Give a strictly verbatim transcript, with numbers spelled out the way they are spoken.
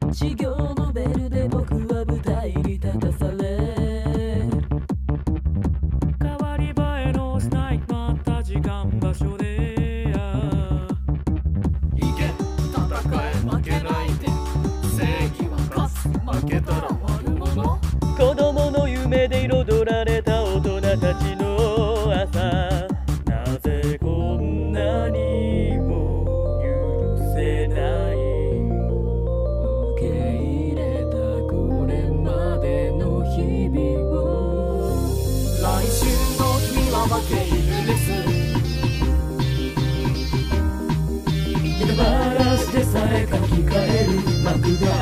修行のベルで僕は舞台に立たされ、 変わり映えのしない決まった時間場所でいけ戦え負けないで、正義は勝つ負けたら悪者。 子供の夢で彩られた大人たちの朝、なぜこんなにも許せない。 受け入れたこれまでの日々を、来週の君は負け犬です。ネタバラシでさえ書き換える幕が